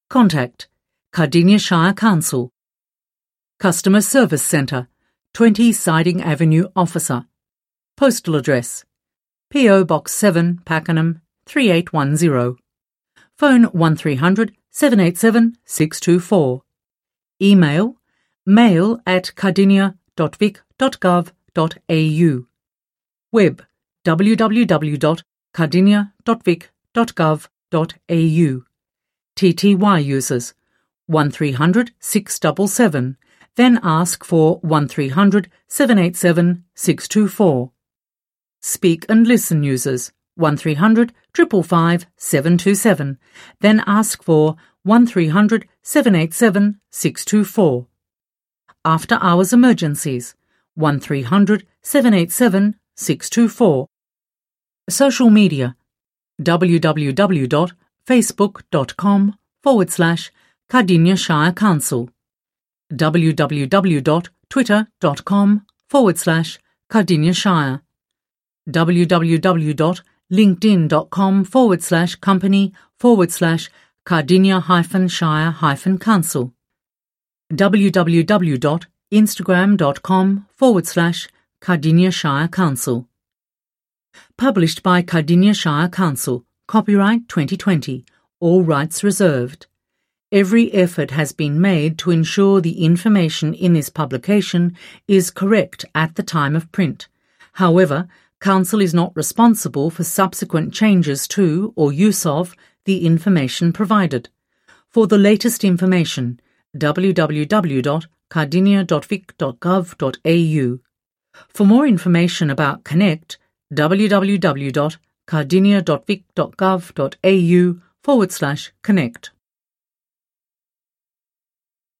Contact Cardinia Shire Council. Customer Service Centre, 20 Siding Avenue, Officer. Postal address P.O. Box 7, Pakenham, 3810. Phone 1300 787 624. Email mail@cardinia.vic.gov.au. Web www.cardinia.vic.gov.au. TTY users 1300 677, then ask for 1300 787 624. Speak and listen users 1300 555 727, then ask for 1300 787 624. After hours emergencies 1300 787 624. Social media www.facebook.com/Cardinia Shire Council, www.twitter.com/Cardinia Shire, www.linkedin.com/company/Cardinia-Shire-Council, www.instagram.com/Cardinia Shire Council. Published by Cardinia Shire Council. Copyright 2020. All rights reserved. Every effort has been made to ensure the information in this publication is correct at the time of print. However, Council is not responsible for subsequent changes to or use of the information provided. For the latest information, www.cardinia.vic.gov.au. For more information about Connect, www.cardinia.vic.gov.au/connect.